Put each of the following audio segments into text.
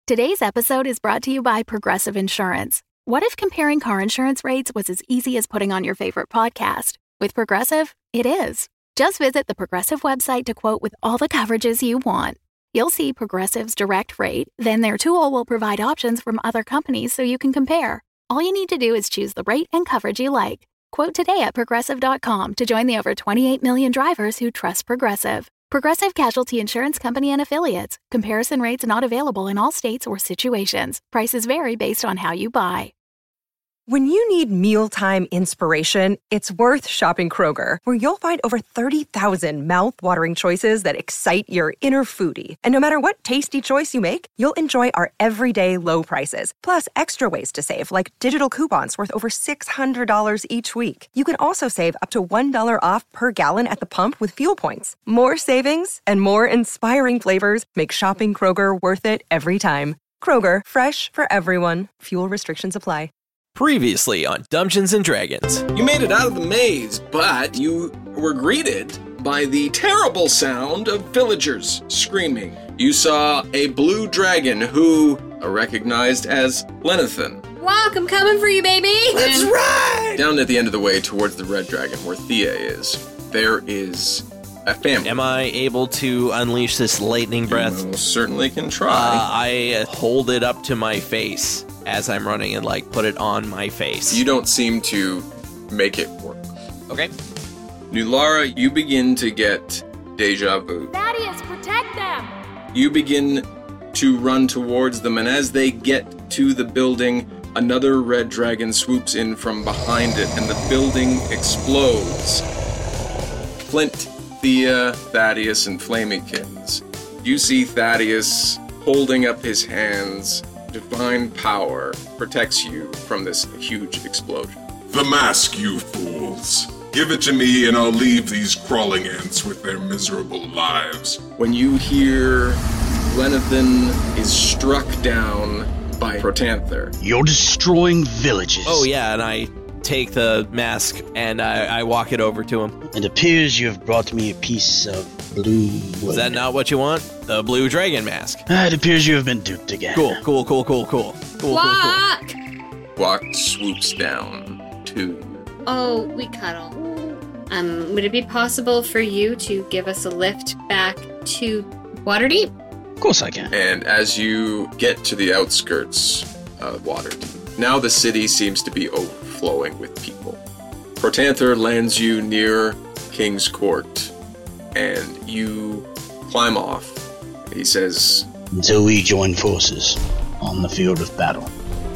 Today's episode is brought to you by Progressive Insurance. What if comparing car insurance rates was as easy as putting on your favorite podcast? With Progressive, it is. Just visit the Progressive website to quote with all the coverages you want. You'll see Progressive's direct rate, then their tool will provide options from other companies so you can compare. All you need to do is choose the rate and coverage you like. Quote today at Progressive.com to join the over 28 million drivers who trust Progressive. Progressive Casualty Insurance Company and Affiliates. Comparison rates not available in all states or situations. Prices vary based on how you buy. When you need mealtime inspiration, it's worth shopping Kroger, where you'll find over 30,000 mouth-watering choices that excite your inner foodie. And no matter what tasty choice you make, you'll enjoy our everyday low prices, plus extra ways to save, like digital coupons worth over $600 each week. You can also save up to $1 off per gallon at the pump with fuel points. More savings and more inspiring flavors make shopping Kroger worth it every time. Kroger, fresh for everyone. Fuel restrictions apply. Previously on Dungeons & Dragons. You made it out of the maze, but you were greeted by the terrible sound of villagers screaming. You saw a blue dragon who are recognized as Lenathan. Walk, I'm coming for you, baby! Let's ride! Down at the end of the way towards the red dragon where Thea is, there is a family. Am I able to unleash this lightning breath? You certainly can try. I hold it up to my face as I'm running and, put it on my face. You don't seem to make it work. Okay. Nulara, you begin to get deja vu. Thaddeus, protect them! You begin to run towards them, and as they get to the building, another red dragon swoops in from behind it, and the building explodes. Flint, Thea, Thaddeus, and Flamingkins. You see Thaddeus holding up his hands. Divine power protects you from this huge explosion. The mask, you fools. Give it to me and I'll leave these crawling ants with their miserable lives. When you hear Lenathan is struck down by Protanther. You're destroying villages. Oh yeah, and I take the mask and I walk it over to him. It appears you have brought me a piece of blue wood. Is that not what you want? The blue dragon mask. It appears you have been duped again. Cool. Walk! Walk swoops down to... Oh, we cuddle. Would it be possible for you to give us a lift back to Waterdeep? Of course I can. And as you get to the outskirts of Waterdeep, now the city seems to be overflowing with people. Protanther lands you near King's Court, and you climb off. He says, until we join forces on the field of battle.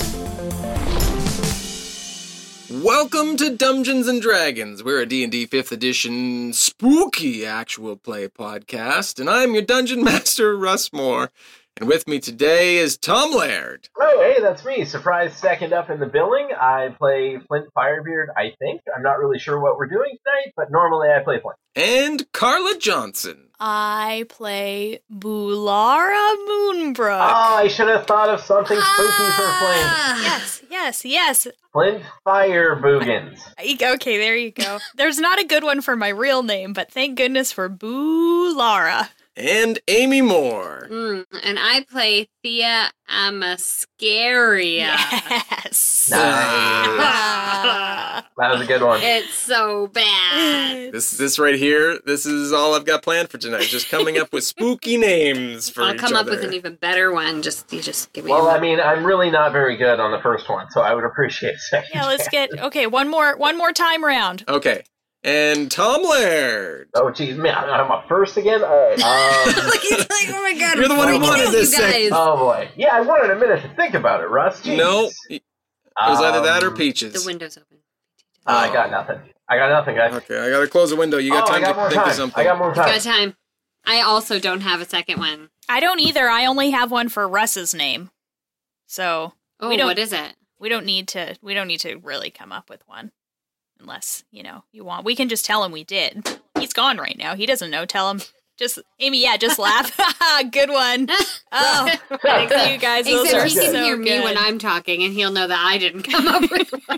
Welcome to Dungeons & Dragons. We're a D&D 5th edition spooky actual play podcast, and I'm your Dungeon Master, Russ Moore. And with me today is Tom Laird. Oh, hey, that's me. Surprise second up in the billing. I play Flint Firebeard, I think. I'm not really sure what we're doing tonight, but normally I play Flint. And Carla Johnson. I play Bulara Moonbrook. Oh, I should have thought of something spooky for Flint. Yes. Flint Fireboogans. Okay, there you go. There's not a good one for my real name, but thank goodness for Bulara. And Amy Moore. And I play Thea Amascaria. Yes. Nice. That was a good one. It's so bad. This right here, this is all I've got planned for tonight. Just coming up with spooky names for I'll each come up other. with an even better one. You just give me Well, I mean, I'm really not very good on the first one, so I would appreciate a second. Yeah, let's get one more time round. Okay. And Tom Laird. Oh, geez, man, I'm up first again? All right. He's like, oh my god. You're the one who wanted this guys. Oh, boy. Yeah, I wanted a minute to think about it, Russ. Jeez. No, it was either that or Peaches. The window's open. I got nothing, guys. Okay, I gotta close the window. You got time to think of something. I got more time. Got time. I also don't have a second one. I don't either. I only have one for Russ's name. So what is it? We don't need to really come up with one. Unless, you want. We can just tell him we did. He's gone right now. He doesn't know. Tell him. Amy, just laugh. Good one. Oh, thanks you guys. Those Except are he can so hear me good. when I'm talking, and he'll know that I didn't come up with one.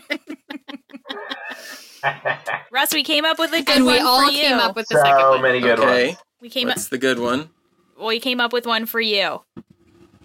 Russ, we came up with a good And one we all for you. came up with the second one. So many good Okay. ones. We came What's the good one? we came up with one for you.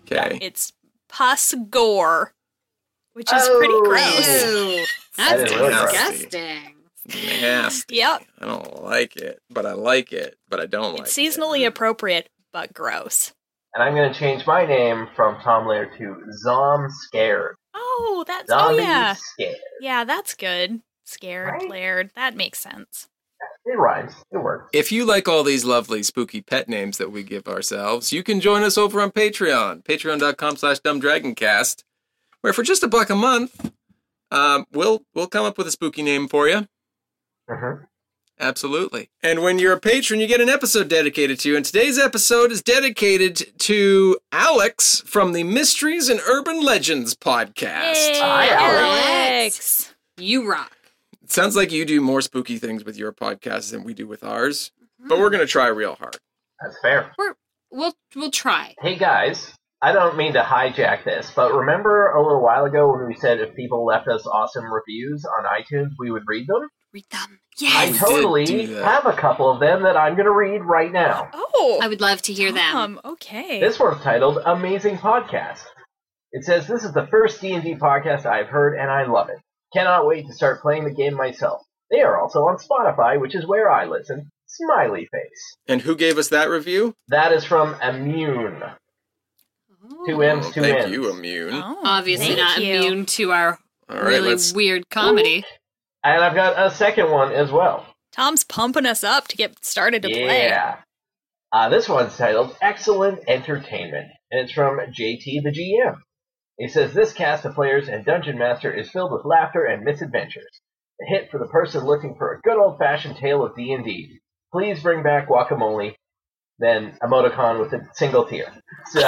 Okay. It's pus gore, which is pretty gross. Ew. That That's is really gross. disgusting. Nasty. Yep. I don't like it, but I like it, but I don't like It's it. seasonally appropriate, but gross. And I'm going to change my name from Tom Laird to Zom Scared. Oh, that's Zombie yeah. Scared. Yeah, that's good. Scared, Right? Laird. That makes sense. It rhymes. It works. If you like all these lovely spooky pet names that we give ourselves, you can join us over on Patreon, patreon.com/dumbdragoncast, where for just $1 a month, we'll come up with a spooky name for you. Mm-hmm. Absolutely. And when you're a patron, you get an episode dedicated to you. And today's episode is dedicated to Alex from the Mysteries and Urban Legends podcast. Yay, Hi, Alex. You rock. It sounds like you do more spooky things with your podcast than we do with ours, but we're going to try real hard. That's fair. We'll try. Hey, guys. I don't mean to hijack this, but remember a little while ago when we said if people left us awesome reviews on iTunes, we would read them? Read them. I Yes. totally do that. have a couple of them that I'm going to read right now. Oh, I would love to hear them. Okay. This one's titled Amazing Podcast. It says, this is the first D&D podcast I've heard, and I love it. Cannot wait to start playing the game myself. They are also on Spotify, which is where I listen. Smiley face. And who gave us that review? That is from Immune. 2 M's, 2 Thank N's. you, Immune. Oh, Obviously thank not you. immune to our All right, really let's... weird comedy. And I've got a second one as well. Tom's pumping us up to get started to play. Yeah. This one's titled Excellent Entertainment, and it's from JT the GM. He says, this cast of players and Dungeon Master is filled with laughter and misadventures. A hit for the person looking for a good old-fashioned tale of D&D. Please bring back Guacamole, then emoticon with a single tear. So,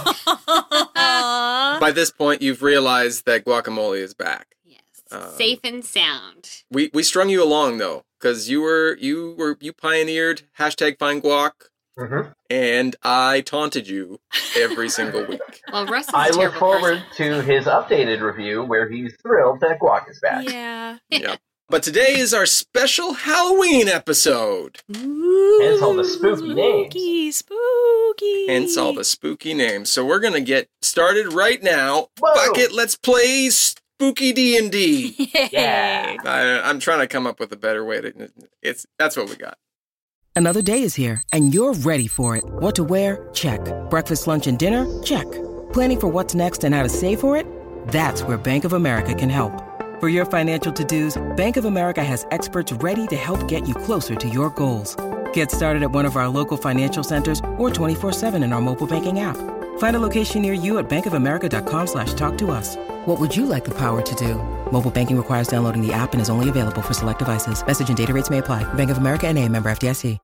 Aw. By this point, you've realized that Guacamole is back. Yes. Safe and sound. We strung you along, though, because you pioneered #FindGuac, mhm. and I taunted you every single week. Well, Russ is I a look terrible forward person. to his updated review where he's thrilled that Guac is back. Yeah. Yeah. But today is our special Halloween episode. Hence all the spooky names. Spooky. Hence all the spooky names. So we're gonna get started right now. Whoa. Fuck it, let's play spooky D&D. Yeah. I'm trying to come up with a better way to. That's what we got. Another day is here, and you're ready for it. What to wear? Check. Breakfast, lunch, and dinner? Check. Planning for what's next and how to save for it? That's where Bank of America can help. For your financial to-dos, Bank of America has experts ready to help get you closer to your goals. Get started at one of our local financial centers or 24/7 in our mobile banking app. Find a location near you at bankofamerica.com/talktous. What would you like the power to do? Mobile banking requires downloading the app and is only available for select devices. Message and data rates may apply. Bank of America N.A., member FDIC.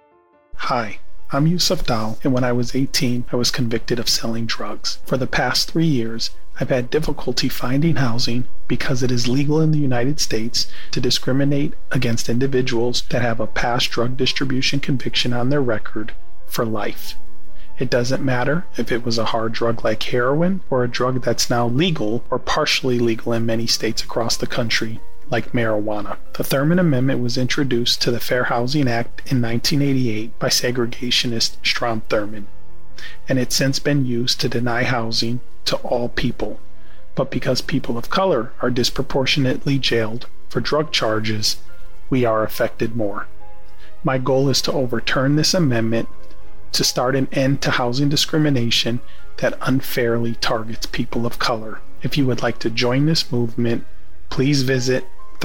Hi, I'm Yusuf Dal, and when I was 18, I was convicted of selling drugs. For the past 3 years, I've had difficulty finding housing because it is legal in the United States to discriminate against individuals that have a past drug distribution conviction on their record for life. It doesn't matter if it was a hard drug like heroin or a drug that's now legal or partially legal in many states across the country, like marijuana. The Thurman Amendment was introduced to the Fair Housing Act in 1988 by segregationist Strom Thurmond, and it's since been used to deny housing to all people. But because people of color are disproportionately jailed for drug charges, we are affected more. My goal is to overturn this amendment to start an end to housing discrimination that unfairly targets people of color. If you would like to join this movement, please visit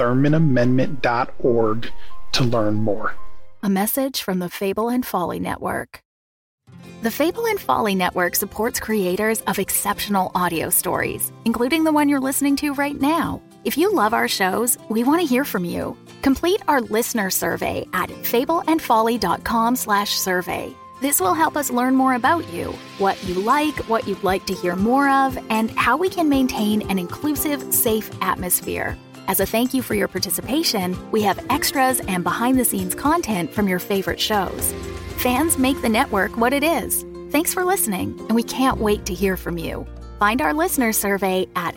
ThurmanAmendment.org to learn more. A message from the Fable and Folly Network. The Fable and Folly Network supports creators of exceptional audio stories, including the one you're listening to right now. If you love our shows, we want to hear from you. Complete our listener survey at fableandfolly.com/survey. This will help us learn more about you, what you like, what you'd like to hear more of, and how we can maintain an inclusive, safe atmosphere. As a thank you for your participation, we have extras and behind-the-scenes content from your favorite shows. Fans make the network what it is. Thanks for listening, and we can't wait to hear from you. Find our listener survey at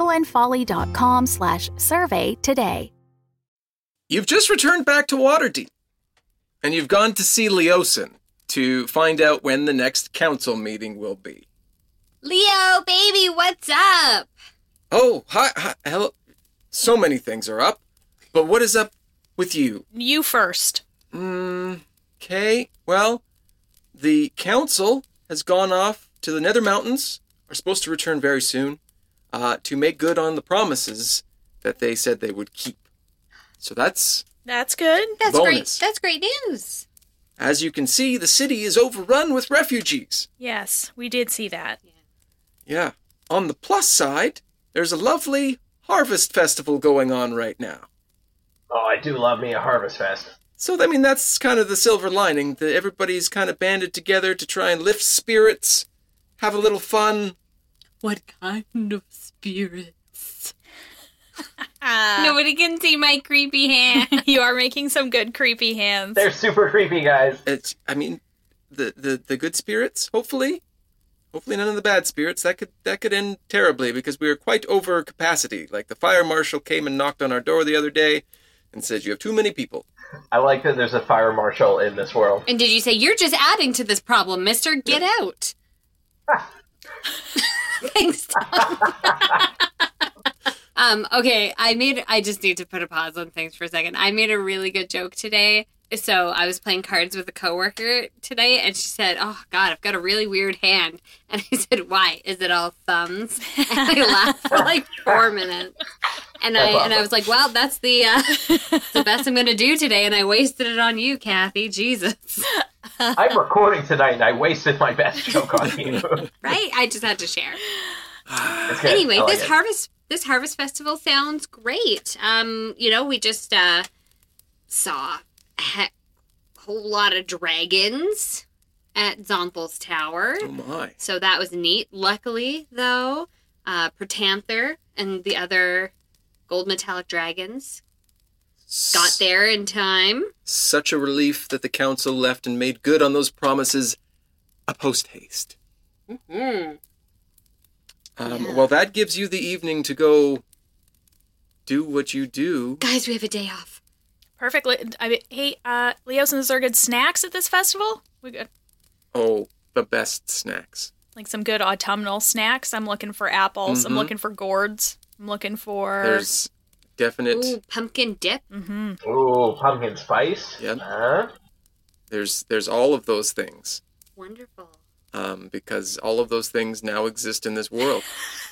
fableandfolly.com/survey today. You've just returned back to Waterdeep, and you've gone to see Leosin to find out when the next council meeting will be. Leo, baby, what's up? Oh, hi, hello. So many things are up, but what is up with you? You first. Okay, well, the council has gone off to the Nether Mountains, are supposed to return very soon, to make good on the promises that they said they would keep. So that's good. That's bonus. great. That's great news. As you can see, the city is overrun with refugees. Yes, we did see that. Yeah. On the plus side, there's a lovely harvest festival going on right now. Oh, I do love me a harvest fest. So, I mean, that's kind of the silver lining, that everybody's kind of banded together to try and lift spirits, have a little fun. What kind of spirits? Nobody can see my creepy hand. You are making some good creepy hands. They're super creepy, guys. The good spirits, hopefully. Hopefully none of the bad spirits. That could end terribly, because we are quite over capacity. Like, the fire marshal came and knocked on our door the other day and said, you have too many people. I like that there's a fire marshal in this world. And did you say, you're just adding to this problem, mister? Get out. Thanks, Tom. Okay, I just need to put a pause on things for a second. I made a really good joke today. So I was playing cards with a coworker today, and she said, oh, God, I've got a really weird hand. And I said, why? Is it all thumbs? And I laughed for like 4 minutes. And I was like, well, that's the best I'm going to do today. And I wasted it on you, Kathy. Jesus. I'm recording tonight, and I wasted my best joke on you. Right? I just had to share. Anyway, this harvest festival sounds great. We just saw a whole lot of dragons at Zompel's Tower. Oh my. So that was neat. Luckily, though, Protanther and the other gold metallic dragons got there in time. Such a relief that the council left and made good on those promises a post-haste. Mm-hmm. Well, that gives you the evening to go do what you do. Guys, we have a day off. Perfect. Hey, Leos, is there good snacks at this festival? We got the best snacks. Like some good autumnal snacks. I'm looking for apples. Mm-hmm. I'm looking for gourds. I'm looking for... There's definite... Ooh, pumpkin dip. Mm-hmm. Ooh, pumpkin spice. Yep. There's all of those things. Wonderful. Because all of those things now exist in this world.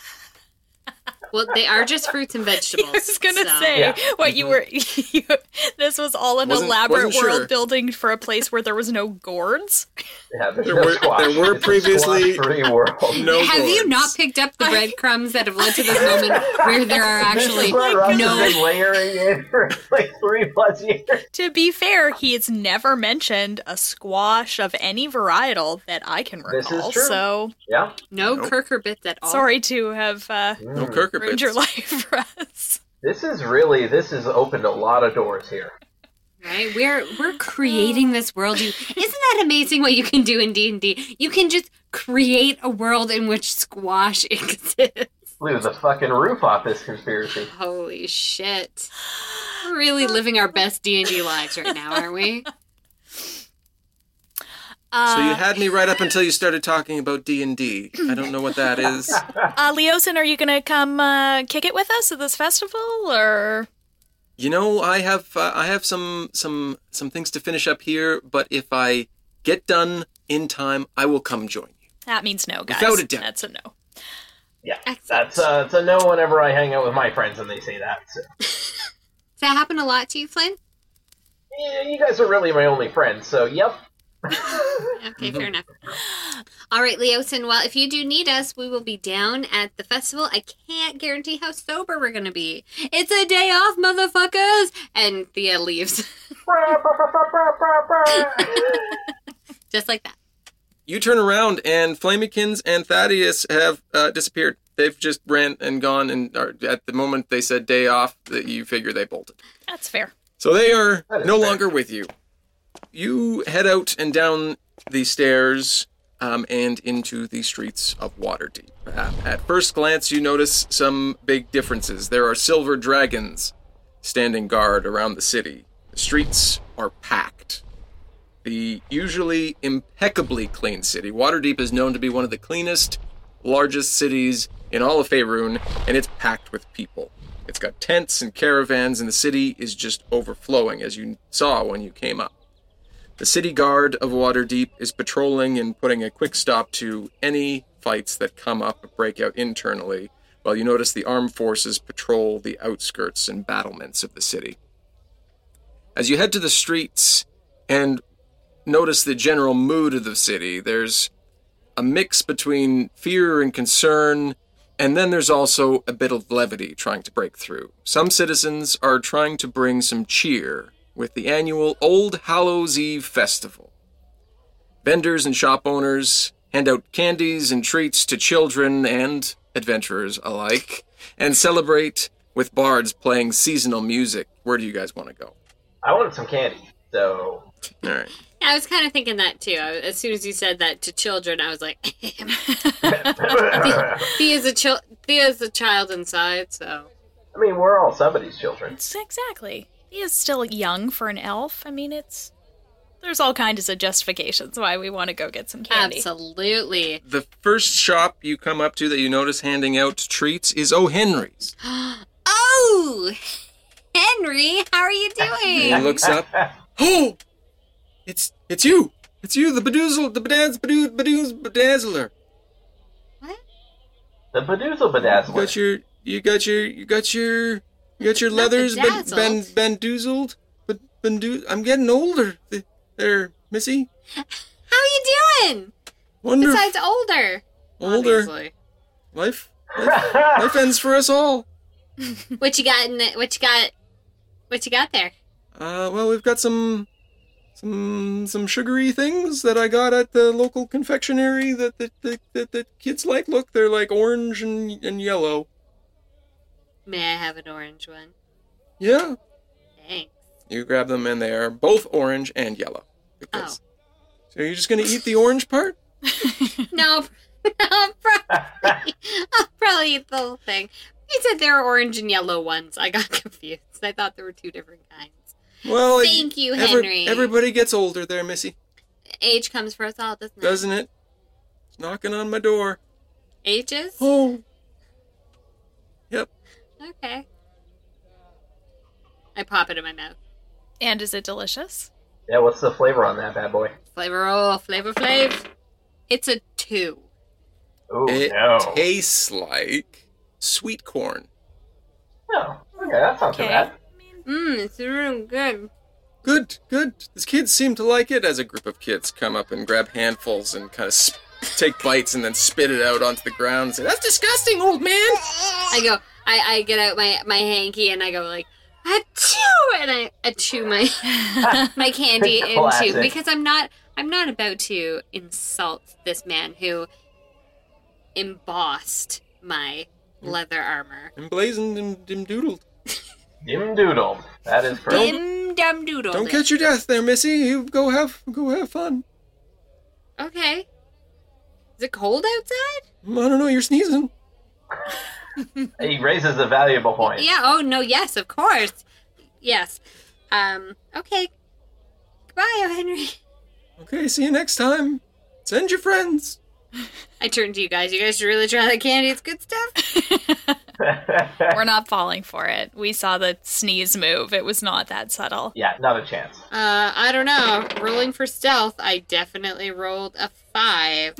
Well, they are just fruits and vegetables. I was going to say, what you were... this was all an elaborate world building for a place where there was no gourds? Yeah, there were previously no Have you not picked up the breadcrumbs that have led to this moment where there are actually no... been layering in for like 3+ years. To be fair, he's never mentioned a squash of any varietal that I can recall. This is true. So, yeah. No Kirker bits at all. Sorry to have no Kirker ruined bits. your life for us. This has opened a lot of doors here. Right? We're creating this world. Isn't that amazing what you can do in D&D? You can just create a world in which squash exists. Blew the fucking roof off this conspiracy. Holy shit. We're really living our best D&D lives right now, aren't we? So you had me right up until you started talking about D&D. I don't know what that is. Leosin, are you going to come kick it with us at this festival, or... I have some things to finish up here, but if I get done in time, I will come join you. That means no, guys. Without a doubt. That's a no. Yeah, that's a no whenever I hang out with my friends and they say that. So. Does that happen a lot to you, Flynn? Yeah, you guys are really my only friends, so yep. Okay, fair enough. All right, Leosin, well, if you do need us, we will be down at the festival. I can't guarantee how sober we're going to be. It's a day off, motherfuckers! And Thea leaves. Just like that. You turn around, and Flamikins and Thaddeus have disappeared. They've just ran and gone, and at the moment they said day off, that you figure they bolted. That's fair. So they are no longer with you. You head out and down the stairs and into the streets of Waterdeep. At first glance, you notice some big differences. There are silver dragons standing guard around the city. The streets are packed. The usually impeccably clean city. Waterdeep is known to be one of the cleanest largest cities in all of Faerun, and it's packed with people. It's got tents and caravans, and the city is just overflowing, as you saw when you came up. The city guard of Waterdeep is patrolling and putting a quick stop to any fights that come up or break out internally, while you notice the armed forces patrol the outskirts and battlements of the city. As you head to the streets and notice the general mood of the city, there's a mix between fear and concern, and then there's also a bit of levity trying to break through. Some citizens are trying to bring some cheer with the annual Old Hallows Eve festival. Vendors and shop owners hand out candies and treats to children and adventurers alike, and celebrate with bards playing seasonal music. Where do you guys want to go? I wanted some candy, so... All right. I was kind of thinking that, too. As soon as you said that to children, I was like... Thea's a child inside, so... I mean, we're all somebody's children. Exactly. He is still young for an elf. I mean, there's all kinds of justifications why we want to go get some candy. Absolutely. The first shop you come up to that you notice handing out treats is O. Henry's. Oh! Henry, how are you doing? He looks up. Oh! It's you! It's you, the bedazzler. What? The Bedoozle Bedazzler. You got your leathers bandoozled. I'm getting older. There, Missy. How are you doing? Wonderful. Besides older. Obviously. Life ends for us all. What you got there? Well, we've got some sugary things that I got at the local confectionery that the kids like. Look, they're like orange and yellow. May I have an orange one? Yeah. Thanks. You grab them and they are both orange and yellow. So you're just going to eat the orange part? No, I'll probably eat the whole thing. You said there were orange and yellow ones. I got confused. I thought there were two different kinds. Well, thank you, Henry. Everybody gets older there, Missy. Age comes for us all, doesn't it? Doesn't it? It's knocking on my door. Ages? Oh. Yep. Okay. I pop it in my mouth. And is it delicious? Yeah, what's the flavor on that bad boy? Flavor Flav. It's a 2. Oh, it no. tastes like sweet corn. Oh, okay, that's not too bad. It's really good. Good. These kids seem to like it. As a group of kids come up and grab handfuls and kind of take bites and then spit it out onto the ground and say, "That's disgusting, old man." I get out my hanky and I go like, achoo! And I chew my my candy into, because I'm not about to insult this man who embossed my leather armor. Emblazoned and dim-doodled. Dim-doodled. That is perfect. Dim-dum-doodled. Don't catch your death there, Missy. You go have fun. Okay. Is it cold outside? I don't know, you're sneezing. He raises a valuable point. Yeah, oh no, yes, of course. Yes. Okay. Goodbye, O. Henry. Okay, see you next time. Send your friends. I turn to you guys. You guys should really try that candy. It's good stuff. We're not falling for it. We saw the sneeze move. It was not that subtle. Yeah, not a chance. I don't know. Rolling for stealth, I definitely rolled a 5.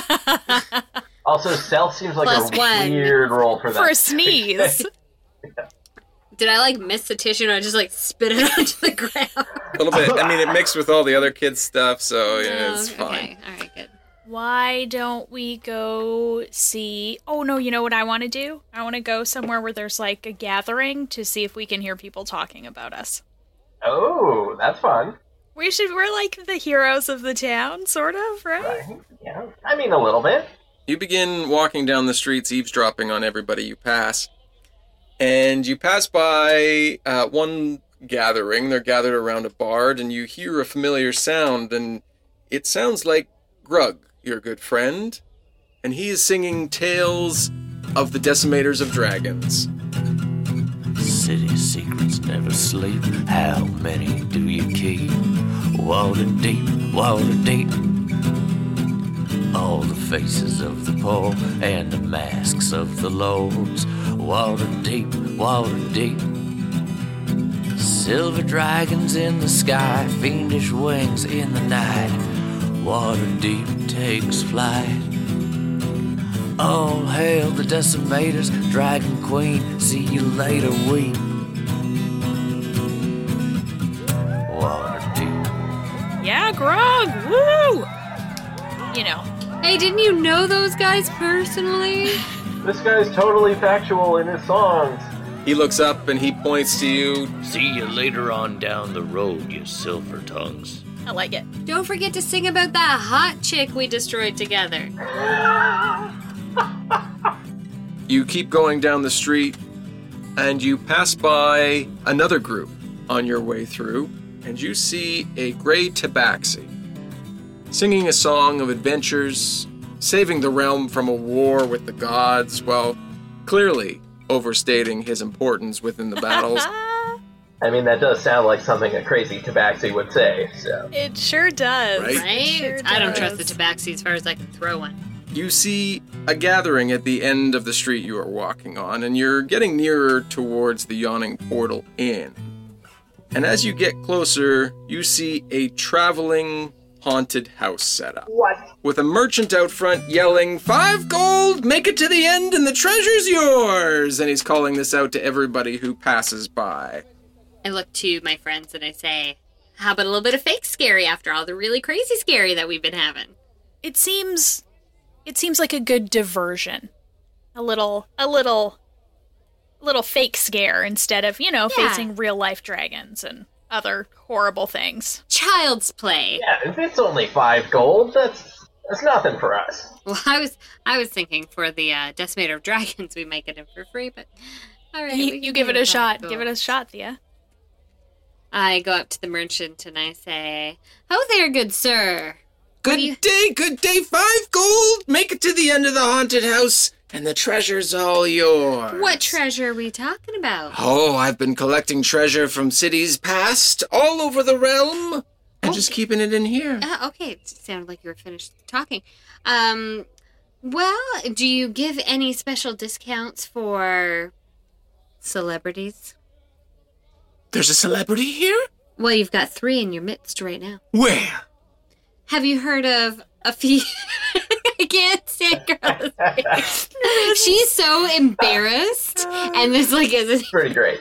Also, stealth seems like +1. Weird roll for that. For a sneeze. Yeah. Did I miss the tissue and I just spit it onto the ground? A little bit. I mean, it mixed with all the other kids' stuff, so yeah, it's fine. Okay, all right, good. Why don't we go see... Oh, no, you know what I want to do? I want to go somewhere where there's, a gathering to see if we can hear people talking about us. Oh, that's fun. We're the heroes of the town, sort of, right? Yeah, I mean, a little bit. You begin walking down the streets, eavesdropping on everybody you pass. And you pass by one gathering. They're gathered around a bard, and you hear a familiar sound, and it sounds like Grug, your good friend. And he is singing tales of the decimators of dragons. City secrets never sleep. How many do you keep? Water deep, water deep. All the faces of the poor and the masks of the lords. Water deep, water deep. Silver dragons in the sky, fiendish wings in the night. Water deep takes flight. All hail the decimators, dragon queen, see you later, weep. Water deep. Yeah, Grog, woo! You know. Hey, didn't you know those guys personally? This guy's totally factual in his songs. He looks up and he points to you. See you later on down the road, you silver tongues. I like it. Don't forget to sing about that hot chick we destroyed together. You keep going down the street, and you pass by another group on your way through, and you see a gray tabaxi singing a song of adventures, saving the realm from a war with the gods, while clearly overstating his importance within the battles. I mean, that does sound like something a crazy tabaxi would say, so. It sure does. Right? Right? Sure I don't does. trust the tabaxi as far as I can throw one. You see a gathering at the end of the street you are walking on, and you're getting nearer towards the Yawning Portal Inn. And as you get closer, you see a traveling haunted house setup. What? With a merchant out front yelling, 5 gold, make it to the end and the treasure's yours! And he's calling this out to everybody who passes by. I look to my friends and I say, how about a little bit of fake scary after all the really crazy scary that we've been having? It seems like a good diversion. A little fake scare instead of, facing real life dragons and other horrible things. Child's play. Yeah, if it's only 5 gold, that's nothing for us. Well, I was thinking for the Decimator of Dragons we might get it for free, but all right. You give it a shot. Give it a shot, Thea. I go up to the merchant and I say, "Ho there, good sir. Good day, 5 gold, make it to the end of the haunted house, and the treasure's all yours." What treasure are we talking about? Oh, I've been collecting treasure from cities past, all over the realm, and just keeping it in here. Okay, it sounded like you were finished talking. Well, do you give any special discounts for celebrities? There's a celebrity here? Well, you've got 3 in your midst right now. Where? Have you heard of a few... I can't say Carla's face. She's so embarrassed, and this is pretty great.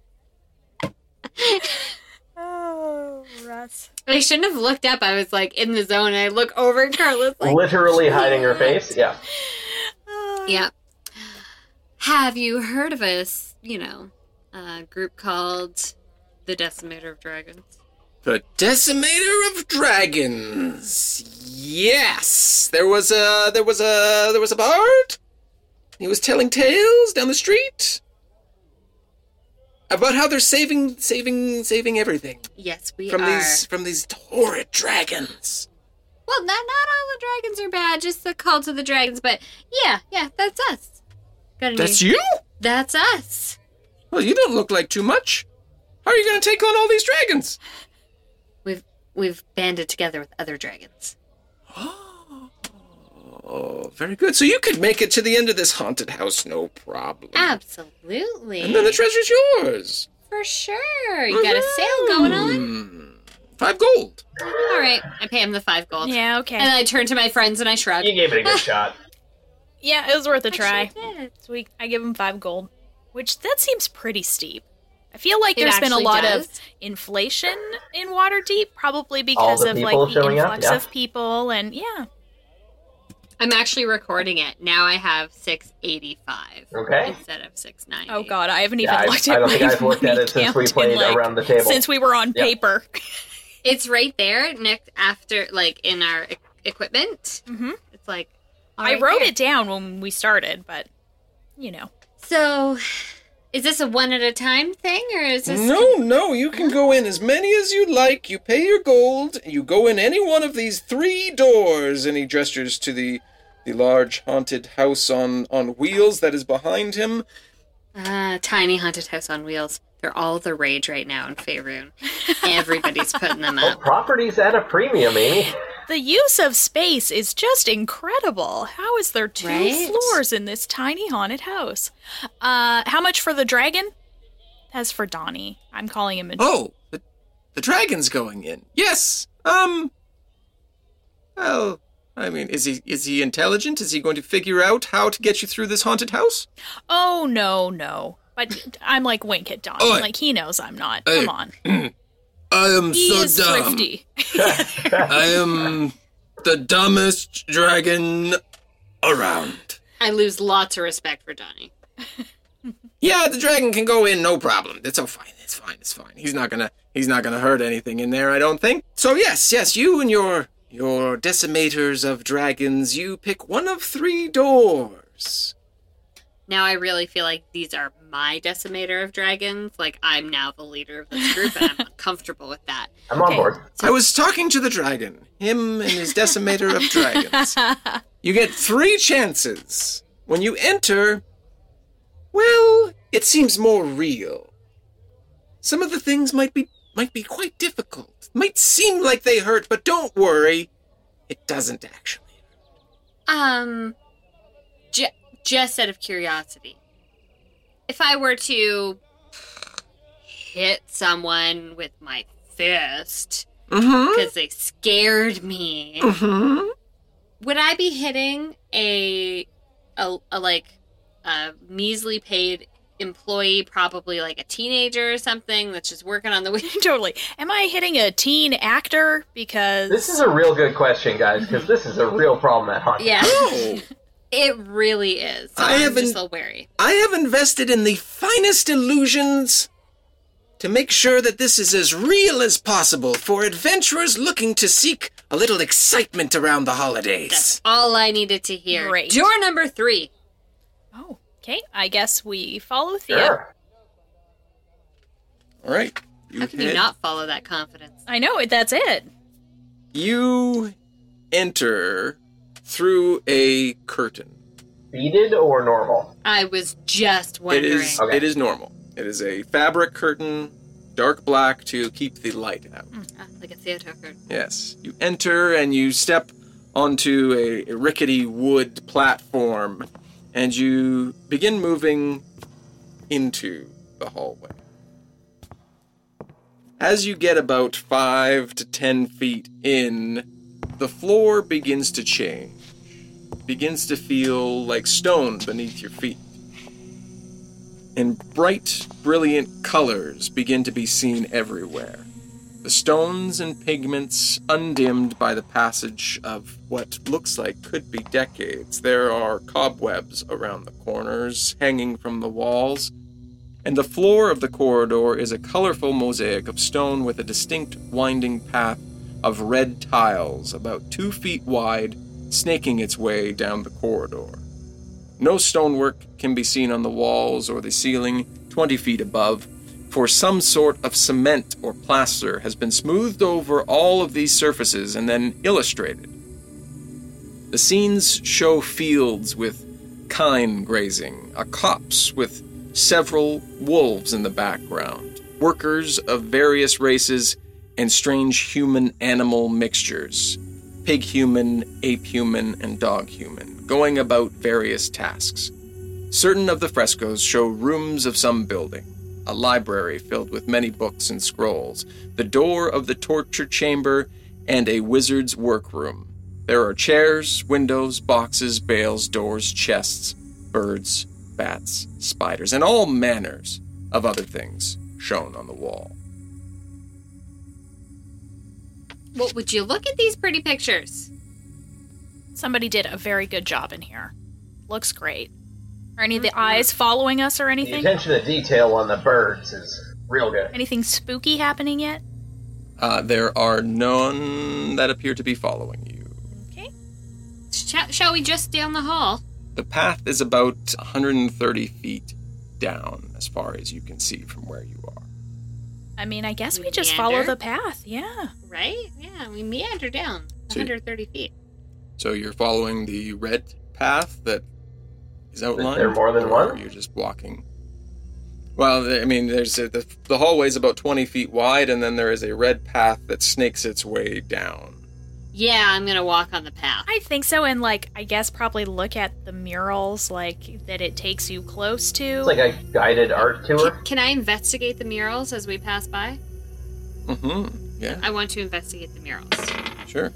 Oh, Russ. I shouldn't have looked up. I was in the zone, and I look over at Carla's literally hiding her face. Yeah. Yeah. Have you heard of a group called the Decimator of Dragons? The Decimator of Dragons. Yes, there was a bard. He was telling tales down the street about how they're saving everything. Yes, we from are. from these horrid dragons. Well, not all the dragons are bad, just the cult of the dragons. But yeah, that's us. That's you? That's us. Well, you don't look like too much. How are you going to take on all these dragons? We've banded together with other dragons. Oh, very good. So you could make it to the end of this haunted house, no problem. Absolutely. And then the treasure's yours. For sure. You got a sale going on? 5 gold. All right. I pay him the 5 gold. Yeah, okay. And then I turn to my friends and I shrug. You gave it a good shot. Yeah, it was worth a try. Sure did. So I give him 5 gold, which that seems pretty steep. I feel like It there's been a actually lot does. of inflation in Waterdeep, probably because of people the showing up, influx yeah. of people, and yeah. I'm actually recording it. Now I have 685 Okay. instead of 690. Oh god, I haven't even Yeah, looked I at don't my think I've looked at money it since we count played in, around the table. Since we were on Yep. paper. It's right there next after, in our equipment. Mm-hmm. It's all I right wrote there. it down when we started, but So, is this a one at a time thing, or is this... No, you can go in as many as you like. You pay your gold. You go in any one of these 3 doors. And he gestures to the large haunted house on wheels that is behind him. Tiny haunted house on wheels. They're all the rage right now in Faerun. Everybody's putting them up. Property's at a premium, Amy. The use of space is just incredible. How is there 2 floors in this tiny haunted house? How much for the dragon? That's for Donnie. I'm calling him a... Oh, the dragon's going in. Yes. Well, I mean, is he intelligent? Is he going to figure out how to get you through this haunted house? Oh, no. But I'm like wink at Donnie. Like, he knows I'm not. Come on. I am He so is dumb. thrifty. I am the dumbest dragon around. I lose lots of respect for Donnie. Yeah, the dragon can go in, no problem. It's all fine. It's fine. He's not gonna hurt anything in there, I don't think. So yes, you and your decimators of dragons, you pick one of 3 doors. Now I really feel like these are my decimator of dragons. Like, I'm now the leader of this group, and I'm uncomfortable with that. I'm on board. I was talking to the dragon, him and his decimator of dragons. You get 3 chances. When you enter, well, it seems more real. Some of the things might be quite difficult. Might seem like they hurt, but don't worry. It doesn't actually. Just out of curiosity, if I were to hit someone with my fist because they scared me, would I be hitting a measly paid employee, probably like a teenager or something that's just working on the weekend? Totally. Am I hitting a teen actor? Because this is a real good question, guys, because this is a real problem at Haunted. Yeah. Oh. It really is. So I'm just a little wary. I have invested in the finest illusions to make sure that this is as real as possible for adventurers looking to seek a little excitement around the holidays. That's all I needed to hear. Great. Door number 3. Oh, okay. I guess we follow Thea. Sure. All right. How can you not follow that confidence? I know, that's it. You enter through a curtain. Beaded or normal? I was just wondering. It is normal. It is a fabric curtain, dark black to keep the light out. Like a theater curtain. Yes. You enter and you step onto a rickety wood platform and you begin moving into the hallway. As you get about 5 to 10 feet in, the floor begins to change. Begins to feel like stone beneath your feet. And bright, brilliant colors begin to be seen everywhere. The stones and pigments undimmed by the passage of what looks like could be decades. There are cobwebs around the corners, hanging from the walls, and the floor of the corridor is a colorful mosaic of stone with a distinct winding path of red tiles about 2 feet wide, snaking its way down the corridor. No stonework can be seen on the walls or the ceiling 20 feet above, for some sort of cement or plaster has been smoothed over all of these surfaces and then illustrated. The scenes show fields with kine grazing, a copse with several wolves in the background, workers of various races, and strange human-animal mixtures, pig-human, ape-human, and dog-human, going about various tasks. Certain of the frescoes show rooms of some building, a library filled with many books and scrolls, the door of the torture chamber, and a wizard's workroom. There are chairs, windows, boxes, bales, doors, chests, birds, bats, spiders, and all manners of other things shown on the wall. Well, would you look at these pretty pictures? Somebody did a very good job in here. Looks great. Are any of the eyes following us or The anything? attention to detail on the birds is real good. Anything spooky happening yet? There are none that appear to be following you. Okay. Shall we just stay on the hall? The path is about 130 feet down as far as you can see from where you are. I mean, I guess We we just meander? follow the path, yeah. Right? Yeah, we meander down So- 130 feet. So you're following the red path that is outlined? there more than or one? You're just walking? Well, I mean, the hallway is about 20 feet wide, and then there is a red path that snakes its way down. Yeah, I'm gonna walk on the path. I think so, and like I guess probably look at the murals like that it takes you close to. It's like a guided art tour. Can I investigate the murals as we pass by? Yeah. I want to investigate the murals. Sure.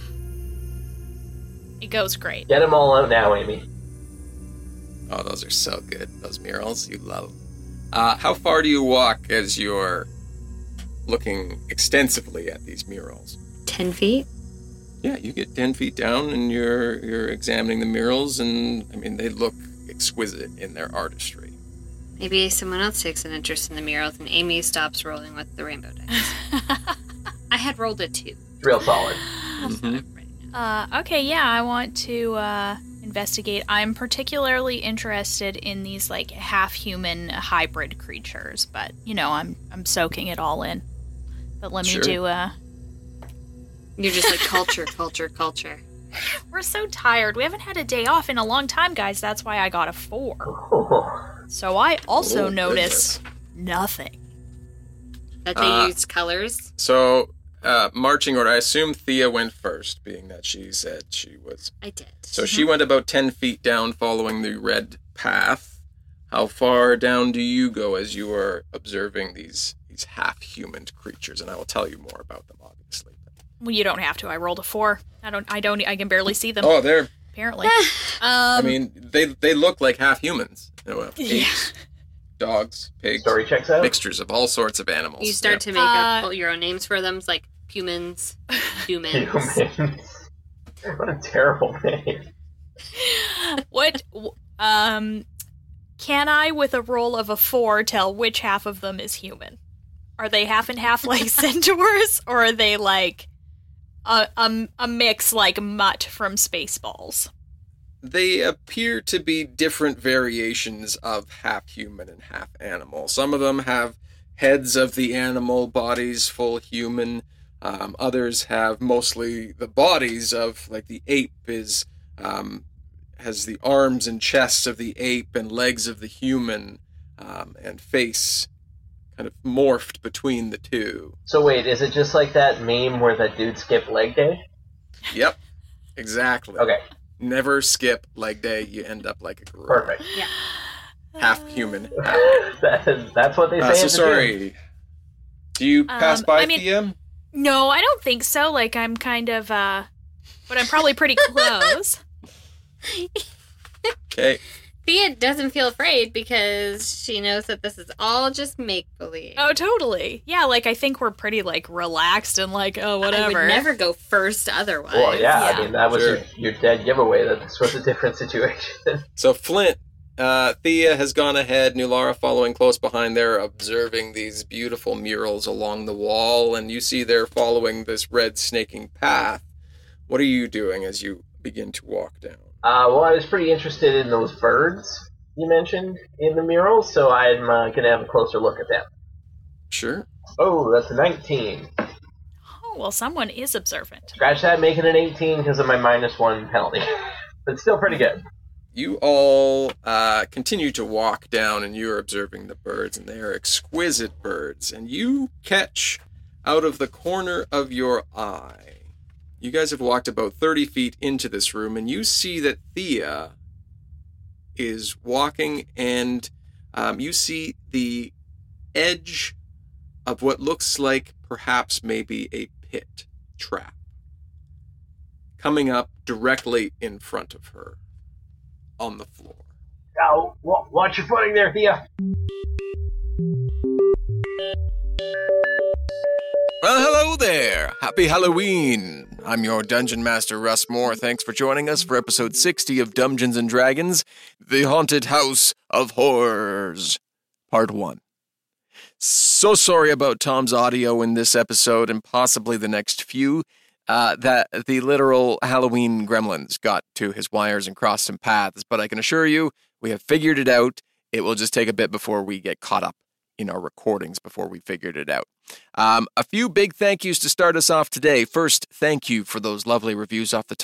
It goes great. Get them all out now, Amy. Oh, those are so good. Those murals you love. How far do you walk as you're looking extensively at these murals? 10 feet? Yeah, you get 10 feet down and you're examining the murals, and I mean, they look exquisite in their artistry. Maybe someone else takes an interest in the murals and Amy stops rolling with the rainbow dice. I had rolled a 2. Real solid. Okay, yeah, I want to investigate. I'm particularly interested in these like half-human hybrid creatures, but you know, I'm soaking it all in. But let me do You're just like culture. We're so tired. We haven't had a day off in a long time, guys. That's why I got a 4. So I also notice nothing. That they used colors? So, marching order, I assume Thea went first, being that she said she was... I did. So she went about 10 feet down following the red path. How far down do you go as you are observing these half-human creatures? And I will tell you more about them, obviously. Well, you don't have to. I rolled a 4. I can barely see them. Oh, they're... Apparently. I mean, they look like half-humans. You know, apes, dogs, pigs. Story checks out. Mixtures of all sorts of animals. You start to make up your own names for them, like humans, humans. What a terrible name. What, can I, with a roll of a 4, tell which half of them is human? Are they half and half like centaurs, or are they like a mix like Mutt from Spaceballs? They appear to be different variations of half human and half animal. Some of them have heads of the animal, bodies full human. Others have mostly the bodies of, like the ape has the arms and chests of the ape and legs of the human, and face kind of morphed between the two. So wait, is it just like that meme where that dude skipped leg day? Yep, exactly. Okay. Never skip leg day, you end up like a gorilla. Perfect. Yeah. Half human. That's what they say. So sorry. Do you pass by Thea? No, I don't think so. Like, I'm kind of, but I'm probably pretty close. Okay. Thea doesn't feel afraid because she knows that this is all just make-believe. Oh, totally. Yeah, like, I think we're pretty, like, relaxed and, like, oh, whatever. I would never go first otherwise. Well, yeah. I mean, that was your dead giveaway that this was a different situation. So, Flint, Thea has gone ahead, Nulara following close behind there, observing these beautiful murals along the wall, and you see they're following this red snaking path. What are you doing as you begin to walk down? Well, I was pretty interested in those birds you mentioned in the murals, so I'm going to have a closer look at them. Sure. Oh, that's a 19. Oh, well, someone is observant. Scratch that, make it an 18 because of my -1 penalty. But still pretty good. You all continue to walk down, and you're observing the birds, and they are exquisite birds. And you catch out of the corner of your eye, you guys have walked about 30 feet into this room, and you see that Thea is walking, and you see the edge of what looks like perhaps maybe a pit trap coming up directly in front of her on the floor. Oh, watch your footing there, Thea. Well, hello there. Happy Halloween. I'm your Dungeon Master, Russ Moore. Thanks for joining us for episode 60 of Dungeons & Dragons, The Haunted House of Horrors, Part 1. So sorry about Tom's audio in this episode and possibly the next few. That the literal Halloween gremlins got to his wires and crossed some paths, but I can assure you, we have figured it out. It will just take a bit before we get caught up in our recordings before we figured it out. A few big thank yous to start us off today. First, thank you for those lovely reviews off the top.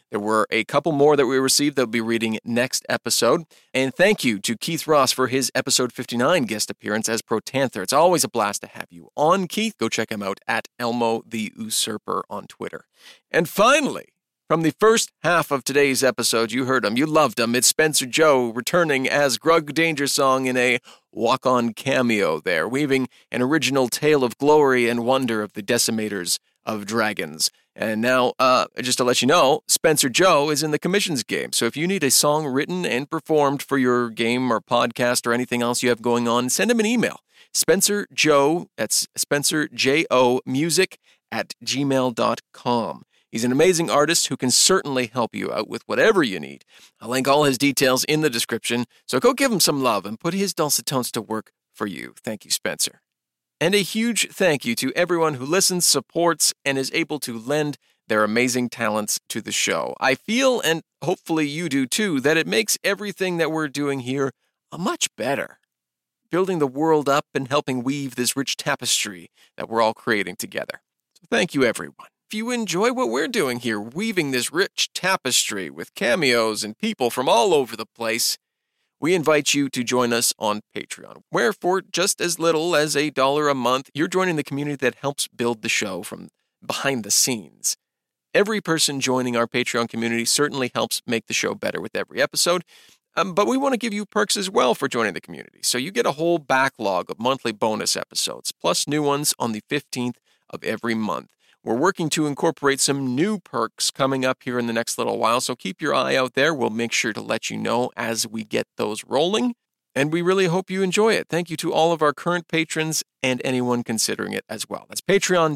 There were a couple more that we received that we'll be reading next episode. And thank you to Keith Ross for his episode 59 guest appearance as Protanther. It's always a blast to have you on, Keith. Go check him out at Elmo the Usurper on Twitter. And finally, from the first half of today's episode, you heard him, you loved him. It's Spencer Joe returning as Grug Dangersong in a walk-on cameo there, weaving an original tale of glory and wonder of the decimators of dragons. And now, just to let you know, Spencer Joe is in the commissions game. So if you need a song written and performed for your game or podcast or anything else you have going on, send him an email. Spencer Joe, that's Spencer J-O music @gmail.com. He's an amazing artist who can certainly help you out with whatever you need. I'll link all his details in the description, so go give him some love and put his dulcet tones to work for you. Thank you, Spencer. And a huge thank you to everyone who listens, supports, and is able to lend their amazing talents to the show. I feel, and hopefully you do too, that it makes everything that we're doing here much better. Building the world up and helping weave this rich tapestry that we're all creating together. So thank you, everyone. If you enjoy what we're doing here, weaving this rich tapestry with cameos and people from all over the place, we invite you to join us on Patreon, where for just as little as $1 a month, you're joining the community that helps build the show from behind the scenes. Every person joining our Patreon community certainly helps make the show better with every episode, but we want to give you perks as well for joining the community. So you get a whole backlog of monthly bonus episodes, plus new ones on the 15th of every month. We're working to incorporate some new perks coming up here in the next little while, so keep your eye out there. We'll make sure to let you know as we get those rolling, and we really hope you enjoy it. Thank you to all of our current patrons and anyone considering it as well. That's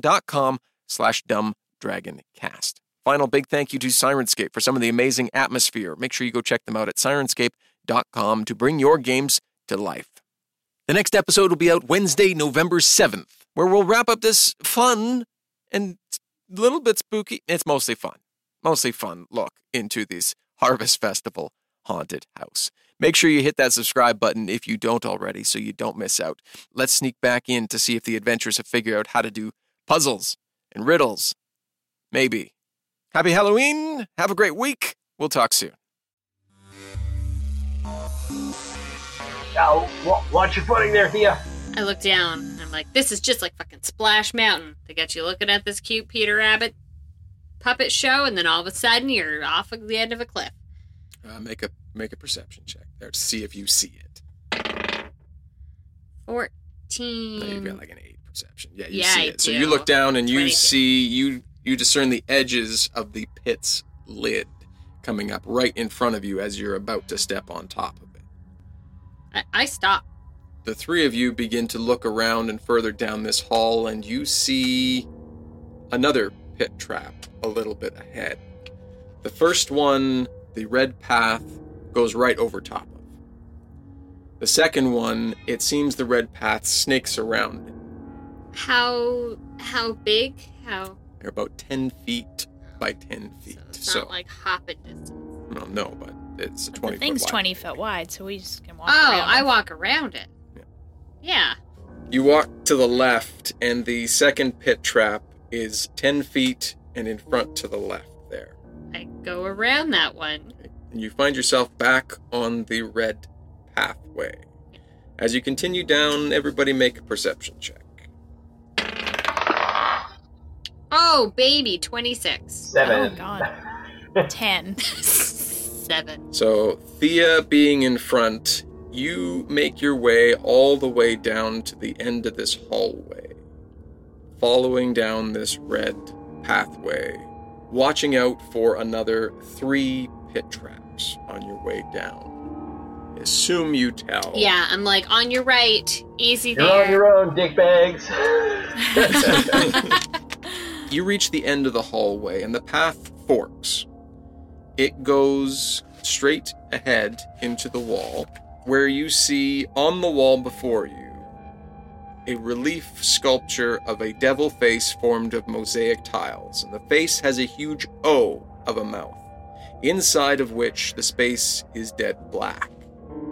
patreon.com/dumbdragoncast. Final big thank you to Syrinscape for some of the amazing atmosphere. Make sure you go check them out at Syrinscape.com to bring your games to life. The next episode will be out Wednesday, November 7th, where we'll wrap up this fun and a little bit spooky. It's mostly fun look into this Harvest Festival haunted house. Make sure you hit that subscribe button if you don't already so you don't miss out. Let's sneak back in to see if the adventurers have figured out how to do puzzles and riddles. Maybe. Happy Halloween. Have a great week. We'll talk soon. Oh, watch your footing there, Thea. I look down, and I'm like, this is just like fucking Splash Mountain. They got you looking at this cute Peter Rabbit puppet show, and then all of a sudden, you're off at the end of a cliff. Make a perception check there to see if you see it. 14. No, you've got like an 8 perception. Yeah, Yeah, see I it. So do. you look down and you 22. see, you discern the edges of the pit's lid coming up right in front of you as you're about to step on top of it. I stop. The three of you begin to look around and further down this hall, and you see another pit trap a little bit ahead. The first one, the red path, goes right over top of. The second one, it seems the red path snakes around it. How big? They're about 10 feet by 10 feet. It's not like hopping distance. Well, no, but it's a 20 The thing's foot wide. 20 foot wide, so we just can walk Oh, around. I walk around it. Yeah. You walk to the left, and the second pit trap is 10 feet and in front to the left there. I go around that one. And you find yourself back on the red pathway. As you continue down, everybody make a perception check. Oh, baby, 26. 7. Oh, God. 10. 7. So, Thea being in front, you make your way all the way down to the end of this hallway, following down this red pathway, watching out for another 3 pit traps on your way down. Assume you tell. Yeah, I'm like, on your right, easy You're there. on your own, dickbags. You reach the end of the hallway, and the path forks. It goes straight ahead into the wall, where you see on the wall before you a relief sculpture of a devil face formed of mosaic tiles, and the face has a huge O of a mouth, inside of which the space is dead black.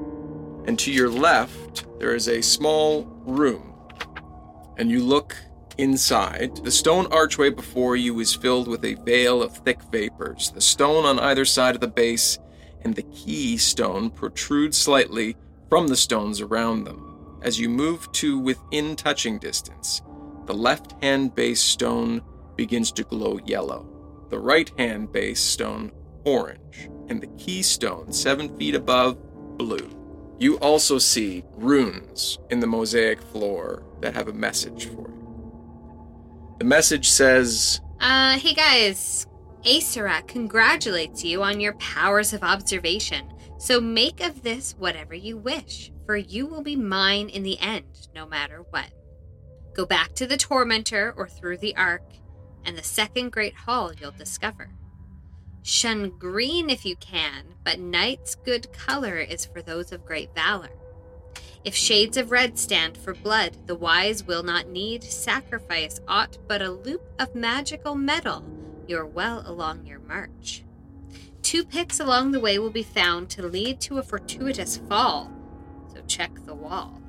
And to your left, there is a small room, and you look Inside, the stone archway before you is filled with a veil of thick vapors. The stone on either side of the base and the keystone protrude slightly from the stones around them. As you move to within touching distance, the left-hand base stone begins to glow yellow, the right-hand base stone orange, and the keystone 7 feet above blue. You also see runes in the mosaic floor that have a message for you. The message says, Hey guys, Acerat congratulates you on your powers of observation, so make of this whatever you wish, for you will be mine in the end, no matter what. Go back to the Tormentor or through the Ark, and the second great hall you'll discover. Shun green if you can, but night's good color is for those of great valor. If shades of red stand for blood, the wise will not need sacrifice aught but a loop of magical metal. You're well along your march. 2 pits along the way will be found to lead to a fortuitous fall, so check the wall.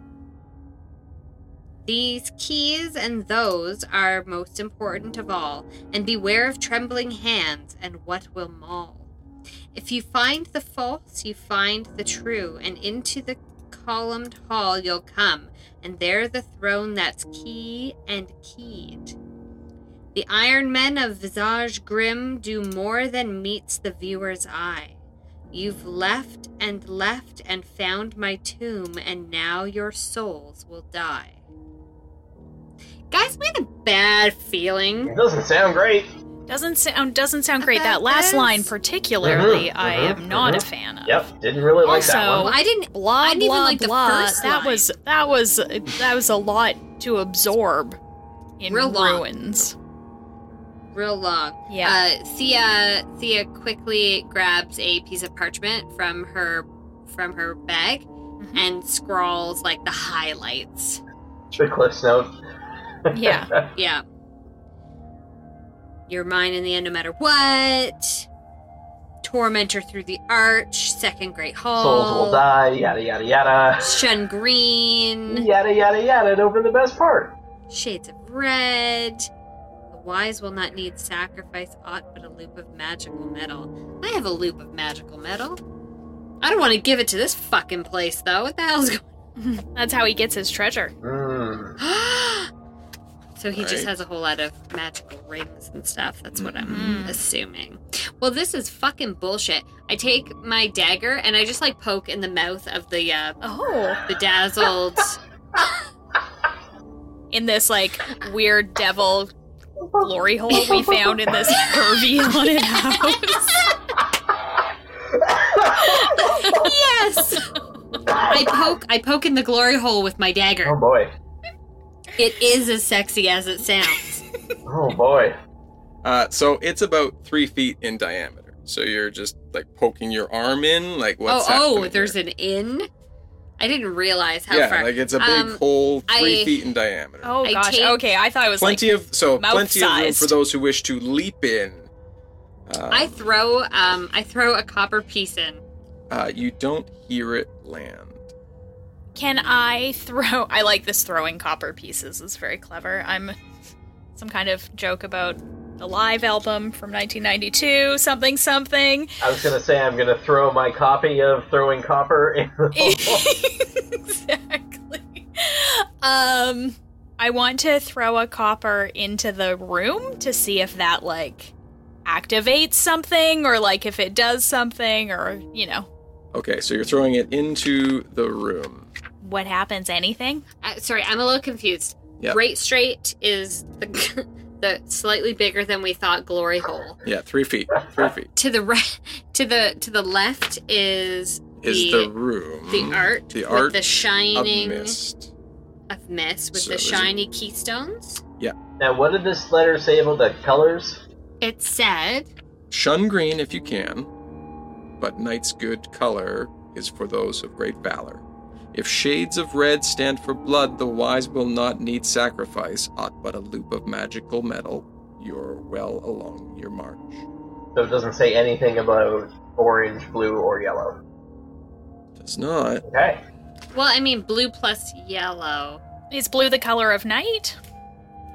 These keys and those are most important of all, and beware of trembling hands and what will maul. If you find the false, you find the true, and into the columned hall you'll come, and there the throne that's key and keyed. The iron men of visage grim do more than meets the viewer's eye. You've left and found my tomb, and now your souls will die. Guys, we had a bad feeling. It doesn't sound great. Doesn't sound great. That last line particularly, I am not a fan of. Yep, didn't really like that one. I didn't even like the first line. That was a lot to absorb in Real long. ruins. Real long. Yeah. Thea quickly grabs a piece of parchment from her bag and scrawls like the highlights. The Cliff's Notes. Yeah. Yeah. You're mine in the end no matter what. Tormentor through the arch. Second great hall. Souls will die. Yada yada yada. Shun green. Yada yada yada. And over the best part. Shades of red. The wise will not need sacrifice aught but a loop of magical metal. I have a loop of magical metal. I don't want to give it to this fucking place though. What the hell's going on? That's how he gets his treasure. So he just has a whole lot of magical rings and stuff. That's what I'm assuming. Well, this is fucking bullshit. I take my dagger and I just like poke in the mouth of the bedazzled in this like weird devil glory hole we found in this curvy haunted house. Yes. I poke in the glory hole with my dagger. Oh boy. It is as sexy as it sounds. Oh boy. So it's about 3 feet in diameter. So you're just like poking your arm in, like what's happening there's here? an in? I didn't realize how far. Yeah, like it's a big hole 3 feet in diameter. Oh gosh, okay, I thought it was plenty of room mouth-sized. for those who wish to leap in. I throw a copper piece in. You don't hear it land. Can I throw... I like this throwing copper pieces. It's very clever. I'm... Some kind of joke about the live album from 1992, something. I was going to say I'm going to throw my copy of Throwing Copper in the Exactly. I want to throw a copper into the room to see if that, like, activates something, or, like, if it does something, or, you know. Okay, so you're throwing it into the room. What happens? Anything? Sorry, I'm a little confused. Yep. Great Straight is the slightly bigger than we thought glory hole. Yeah, 3 feet. 3 feet. To the left is the room. The art. With the shining of mist. With the shiny keystones. Yeah. Now, what did this letter say about the colors? It said, shun green if you can, but night's good color is for those of great valor. If shades of red stand for blood, the wise will not need sacrifice, aught but a loop of magical metal. You're well along your march. So it doesn't say anything about orange, blue, or yellow. Does not. Okay. well, I mean, blue plus yellow. Is blue the color of night?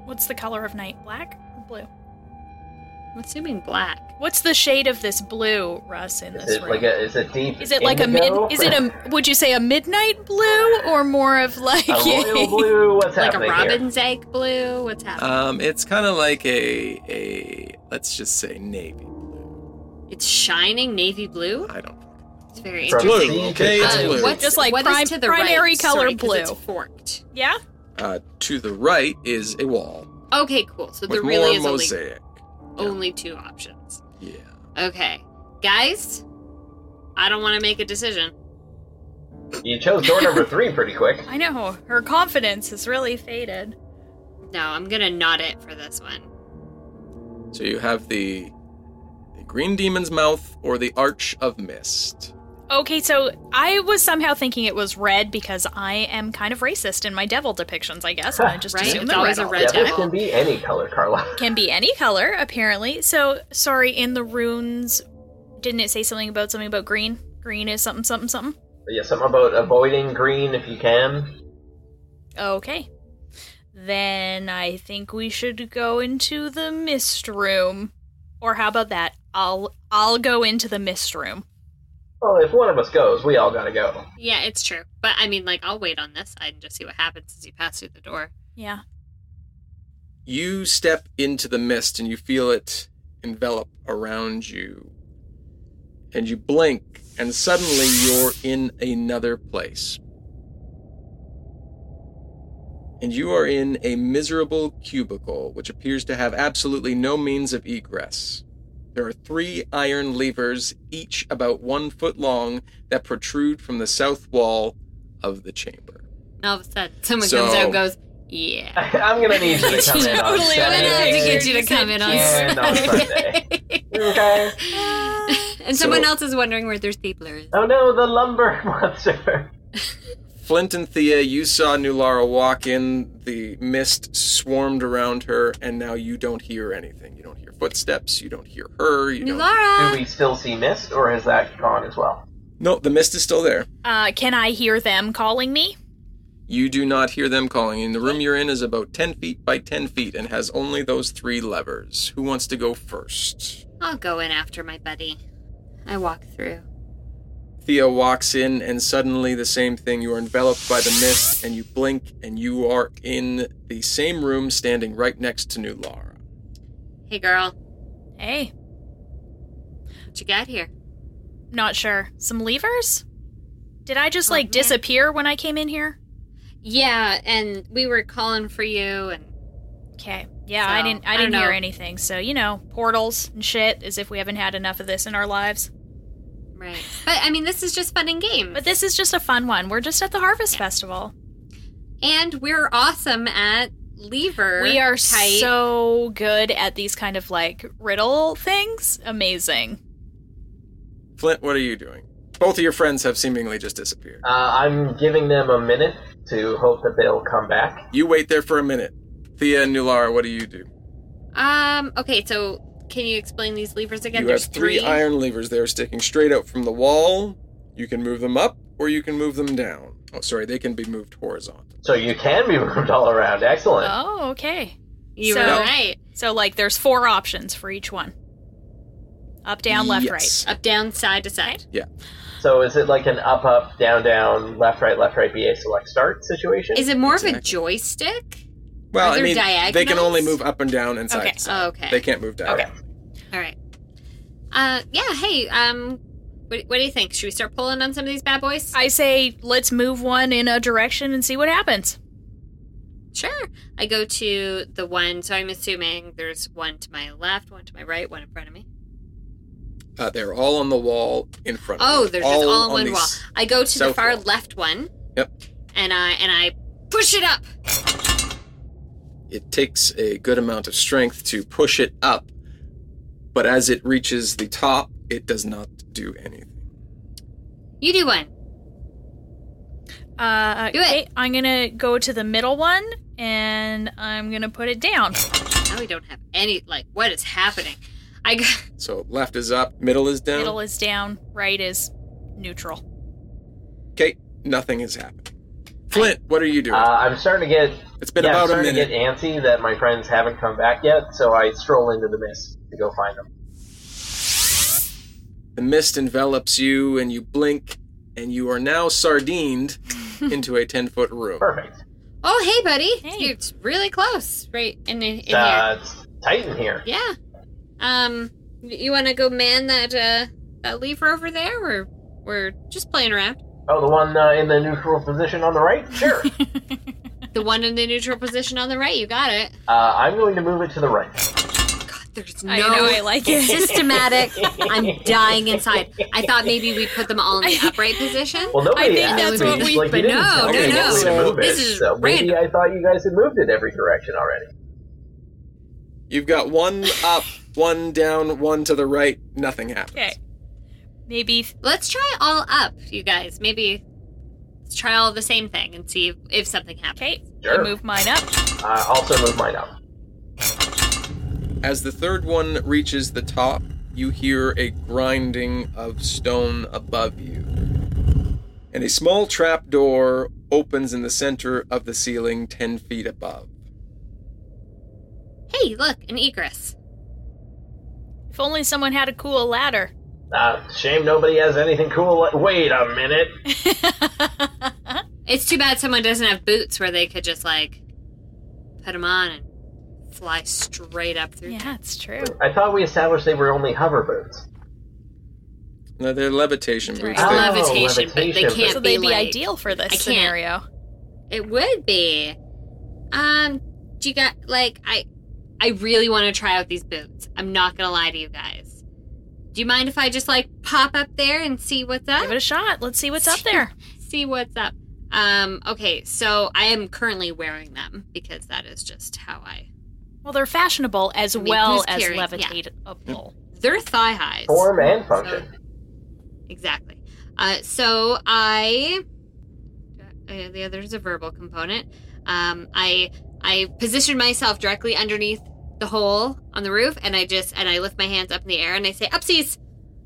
What's the color of night? Black or blue? I'm assuming black. What's the shade of this blue, Russ, in this room? Is it deep? Is it like indigo? would you say a midnight blue or more of like a royal blue? What's like happening a robin's egg blue? What's happening? It's kind of like a let's just say navy blue. It's shining navy blue? I don't know. It's very It's interesting. blue, okay? It's blue. What's just like what is to the primary right? color Sorry, 'cause blue. It's forked. Yeah? To the right is a wall. Okay, cool. So there with really more is mosaic. only two options. Yeah. Okay. Guys, I don't want to make a decision. You chose door number 3 pretty quick. I know. Her confidence has really faded. No, I'm going to nod it for this one. So you have the Green Demon's Mouth or the Arch of Mist. Okay, so I was somehow thinking it was red because I am kind of racist in my devil depictions, I guess. And I just Right? assume It's they're always red a all red the time. Devils can be any color, Carla. Can be any color, apparently. So, sorry, in the runes, didn't it say something about green? Green is something, something, something? Yeah, something about avoiding green if you can. Okay. Then I think we should go into the mist room. Or how about that? I'll go into the mist room. Well, if one of us goes, we all gotta go. Yeah, it's true. But I mean, like, I'll wait on this side and just see what happens as you pass through the door. Yeah. You step into the mist and you feel it envelop around you. And you blink, and suddenly you're in another place. And you are in a miserable cubicle, which appears to have absolutely no means of egress. There are 3 iron levers, each about 1 foot long, that protrude from the south wall of the chamber. And all of a sudden, someone comes out and goes, yeah. I'm gonna need you to come in on Totally, I'm gonna have to get you to come in on Sunday. Okay. And someone else is wondering where their stapler is. Oh no, the lumber monster. Flint and Thea, you saw Nulara walk in, the mist swarmed around her, and now you don't hear anything. You don't hear footsteps, you don't hear her, you don't... Nulara! Do we still see mist, or has that gone as well? No, the mist is still there. Can I hear them calling me? You do not hear them calling. And the room you're in is about 10 feet by 10 feet and has only those 3 levers. Who wants to go first? I'll go in after my buddy. I walk through. Thea walks in, and suddenly the same thing. You are enveloped by the mist, and you blink, and you are in the same room standing right next to Nulara. Hey, girl. Hey. What you got here? Not sure. Some levers? Did I just, disappear when I came in here? Yeah, and we were calling for you, and... Okay. Yeah, So, I didn't don't hear know. anything. So, portals and shit, as if we haven't had enough of this in our lives. Right. But, I mean, this is just fun and games. But this is just a fun one. We're just at the Harvest Festival. And we're awesome at lever. We are type. so good at these kind of, riddle things. Amazing. Flint, what are you doing? Both of your friends have seemingly just disappeared. I'm giving them a minute to hope that they'll come back. You wait there for a minute. Thea and Nulara, what do you do? Okay, so can you explain these levers again? You There's have 3 iron levers. They are sticking straight out from the wall. You can move them up, or you can move them down. Oh, sorry, they can be moved horizontal. So you can be moved all around. Excellent. Oh, okay. You were right. So, there's 4 options for each one. Up, down, left, Yes. Up, down, side to side. Yeah. So is it like an up, up, down, down, left, right, BA, select, start situation? Is it more of a joystick? Well, Are I there mean, diagonals? they can only move up and down and side Okay. to side. Oh, okay. They can't move diagonally. All right. Yeah, hey, what do you think? Should we start pulling on some of these bad boys? I say let's move one in a direction and see what happens. Sure. I go to the one, so I'm assuming there's one to my left, one to my right, one in front of me. They're all on the wall in front of you. Oh, they're just all on one the wall. I go to the south far wall. left one. Yep. And I push it up. It takes a good amount of strength to push it up, but as it reaches the top, it does not do anything. You do one. Do Okay, I'm gonna go to the middle one and I'm gonna put it down. Now we don't have any, what is happening? So left is up, middle is down. Middle is down, right is neutral. Okay, nothing has happened. Flint, what are you doing? I'm starting to get It's been I'm about a starting minute. to get antsy that my friends haven't come back yet, so I stroll into the mist to go find them. The mist envelops you, and you blink, and you are now sardined into a 10-foot room. Perfect. Oh, hey, buddy. Hey. It's really close, right in here. It's tight in here. Yeah. You want to go man that lever over there, or we're just playing around? Oh, the one in the neutral position on the right? Sure. The one in the neutral position on the right, you got it. I'm going to move it to the right. God, there's no I like it. systematic. I'm dying inside. I thought maybe we put them all in the upright position. Well, nobody I think asked that's me, what we- like, you but didn't no, tell me no, what no. way to move This it, is so maybe random. I thought you guys had moved it every direction already. You've got one up, one down, one to the right. Nothing happens. Okay. Maybe. Let's try all up, you guys. Maybe let's try all the same thing and see if something happens. Okay. Sure. I move mine up. Also move mine up. As the third one reaches the top, you hear a grinding of stone above you. And a small trap door opens in the center of the ceiling 10 feet above. Hey, look, an egress. If only someone had a cool ladder. Shame nobody has anything cool. Wait a minute. It's too bad someone doesn't have boots where they could just, like, put them on and fly straight up through. Yeah, it's true. I thought we established they were only hover boots. No, they're levitation boots. Oh, They- levitation, but they can't So be, they'd be like, ideal for this I can't. scenario. It would be. Do you got, like, I really want to try out these boots. I'm not going to lie to you guys. Do you mind if I just, like, pop up there and see what's up? Give it a shot. Let's see what's up there. See what's up. Okay, so I am currently wearing them because that is just how I... Well, they're fashionable as mean, well who's as carrying- levitatable. They're thigh highs. Form and function. Exactly. So I... there's a verbal component. I position myself directly underneath the hole on the roof, and I lift my hands up in the air, and I say, "Upsies!"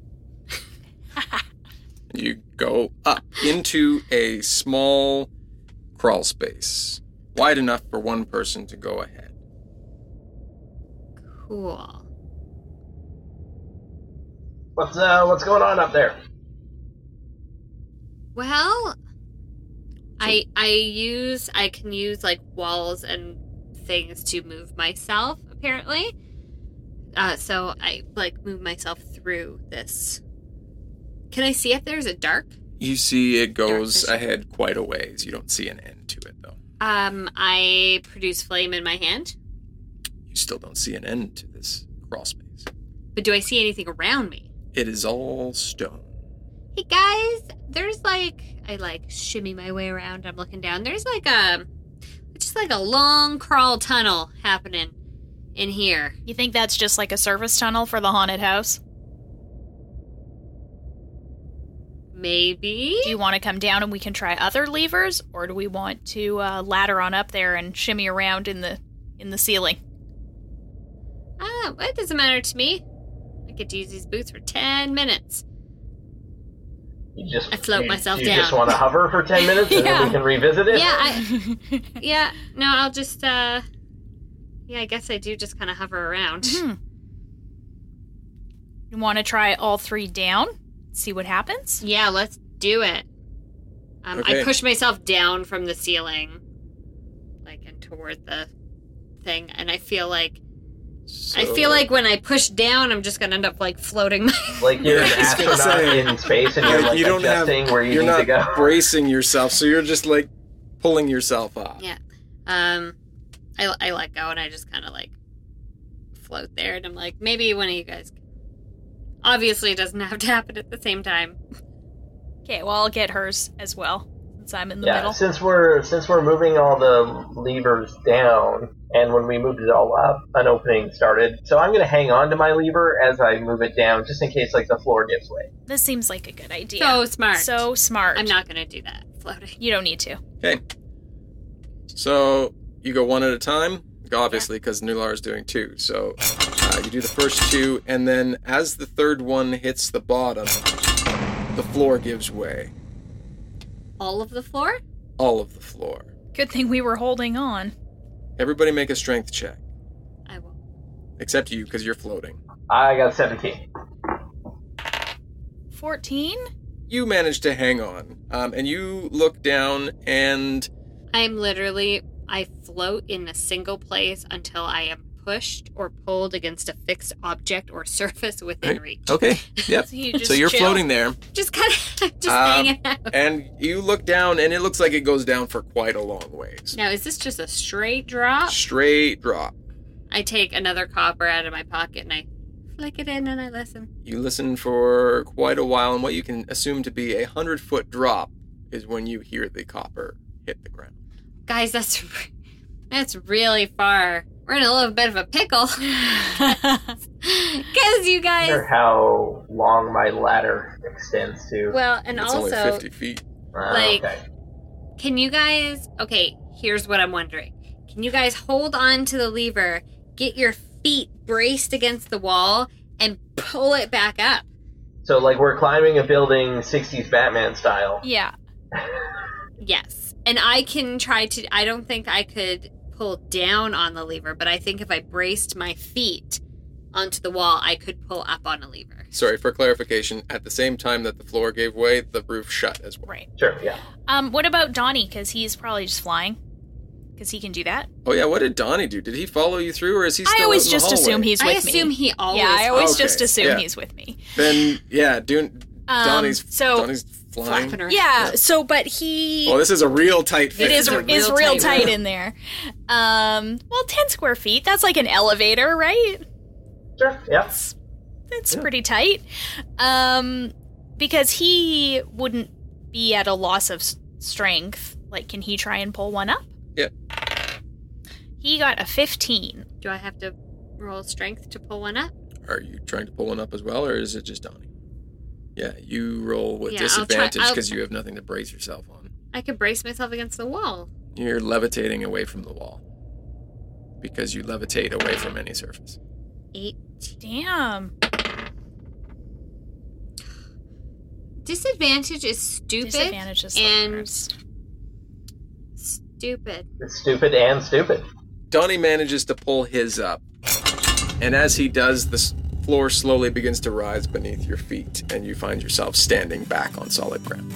You go up into a small crawl space, wide enough for one person to go ahead. Cool. What's going on up there? Well, I can use like walls and things to move myself, apparently. So I like move myself through this. Can I see if there's a dark? You see it goes ahead quite a ways. You don't see an end to it, though. I produce flame in my hand. You still don't see an end to this crawl space. But do I see anything around me? It is all stone. Hey guys, there's like I like shimmy my way around. I'm looking down. There's like a long crawl tunnel happening in here. You think that's just like a service tunnel for the haunted house? Maybe. Do you want to come down and we can try other levers, or do we want to ladder on up there and shimmy around in the ceiling? It doesn't matter to me. I get to use these boots for 10 minutes. I float myself down. You just want to hover for 10 minutes and then we can revisit it? Yeah, no, I'll just, I guess I do just kind of hover around. Mm-hmm. You want to try all three down? See what happens? Yeah, let's do it. Okay. I push myself down from the ceiling, like, and toward the thing, and I feel like when I push down, I'm just gonna end up like floating. Like you're an astronaut in space, and you're like adjusting where you need to go. You're not bracing yourself, so you're just like pulling yourself up. Yeah. I let go, and I just kind of like float there, and I'm like, maybe one of you guys. Obviously, it doesn't have to happen at the same time. Okay, well, I'll get hers as well, since I'm in the middle. Since we're moving all the levers down, and when we moved it all up, an opening started. So I'm going to hang on to my lever as I move it down, just in case like the floor gives way. This seems like a good idea. So smart. So smart. I'm not going to do that. Floating. You don't need to. Okay. So you go one at a time, obviously, because Nular is doing two. So you do the first two, and then as the third one hits the bottom, the floor gives way. All of the floor? All of the floor. Good thing we were holding on. Everybody make a strength check. I will. Except you, because you're floating. I got 17. 14? You managed to hang on. And you look down and... I float in a single place until I am pushed or pulled against a fixed object or surface within reach. Okay, yep. So you're floating there. Just kind of hanging out. And you look down, and it looks like it goes down for quite a long ways. Now, is this just a straight drop? Straight drop. I take another copper out of my pocket and I flick it in and I listen. You listen for quite a while, and what you can assume to be a 100-foot drop is when you hear the copper hit the ground. Guys, that's really far. We're in a little bit of a pickle. Because you guys... I wonder how long my ladder extends to. Well, and it's also... only 50 feet. Okay. Can you guys... Okay, here's what I'm wondering. Can you guys hold on to the lever, get your feet braced against the wall, and pull it back up? So, like, we're climbing a building 60s Batman style. Yeah. Yes. And I can try to... I don't think I could pull down on the lever, but I think if I braced my feet onto the wall, I could pull up on a lever. Sorry, for clarification, at the same time that the floor gave way, the roof shut as well. Right. Sure, yeah. What about Donnie? Because he's probably just flying. Because he can do that. Oh, yeah, what did Donnie do? Did he follow you through, or is he still I always out in the just hallway? assume he's with me. I assume he always... Yeah, I always Okay, just assume yeah. he's with me. Then, yeah, Donnie's flying. Yeah, so, but he... Well, this is a real tight fit. It is real tight in there. Well, 10 square feet, that's like an elevator, right? Sure, yeah. That's pretty tight. Because he wouldn't be at a loss of strength. Like, can he try and pull one up? Yep. He got a 15. Do I have to roll strength to pull one up? Are you trying to pull one up as well, or is it just Donnie? Yeah, you roll with Yeah, disadvantage I'll- because you have nothing to brace yourself on. I could brace myself against the wall. You're levitating away from the wall. Because you levitate away from any surface. 8. Damn. Disadvantage is stupid. Disadvantage is the and worst. stupid. It's stupid and stupid. Donnie manages to pull his up. And as he does, the floor slowly begins to rise beneath your feet, and you find yourself standing back on solid ground.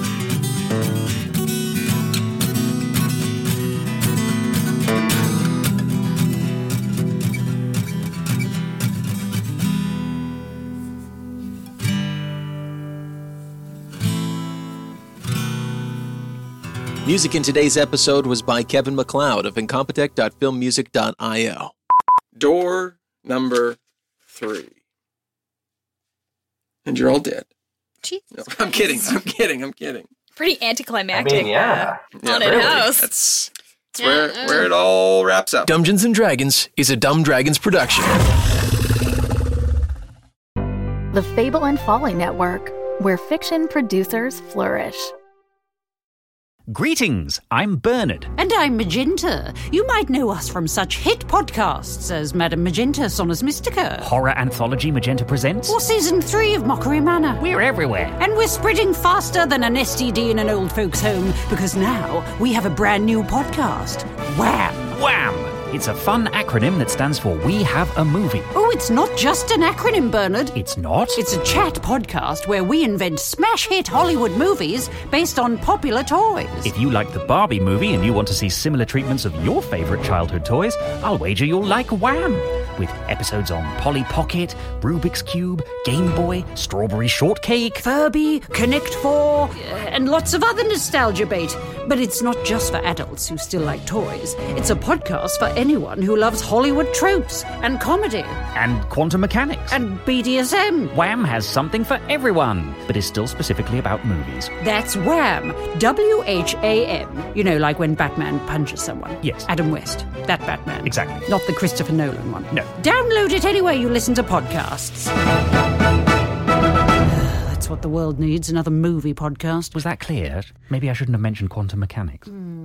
Music in today's episode was by Kevin MacLeod of Incompetech.filmmusic.io. Door number 3. And you're all dead. Jesus No, I'm kidding. Pretty anticlimactic. I mean, yeah. Haunted really. house. That's where it all wraps up. Dungeons & Dragons is a Dumb Dragons production. The Fable and Folly Network, where fiction producers flourish. Greetings, I'm Bernard. And I'm Magenta. You might know us from such hit podcasts as Madame Magenta, Sonus Mystica. Horror anthology Magenta Presents. Or Season 3 of Mockery Manor. We're everywhere. And we're spreading faster than an STD in an old folks' home, because now we have a brand new podcast. Wham! Wham! It's a fun acronym that stands for We Have a Movie. Oh, it's not just an acronym, Bernard. It's not? It's a chat podcast where we invent smash hit Hollywood movies based on popular toys. If you like the Barbie movie and you want to see similar treatments of your favourite childhood toys, I'll wager you'll like Wham! With episodes on Polly Pocket, Rubik's Cube, Game Boy, Strawberry Shortcake, Furby, Connect 4, and lots of other nostalgia bait. But it's not just for adults who still like toys. It's a podcast for anyone who loves Hollywood tropes and comedy. and quantum mechanics. And BDSM. Wham has something for everyone, but is still specifically about movies. That's Wham! WHAM. You know, like when Batman punches someone. Yes. Adam West. That Batman. Exactly. Not the Christopher Nolan one. No. Download it anywhere you listen to podcasts. That's what the world needs, another movie podcast. Was that clear? Maybe I shouldn't have mentioned quantum mechanics.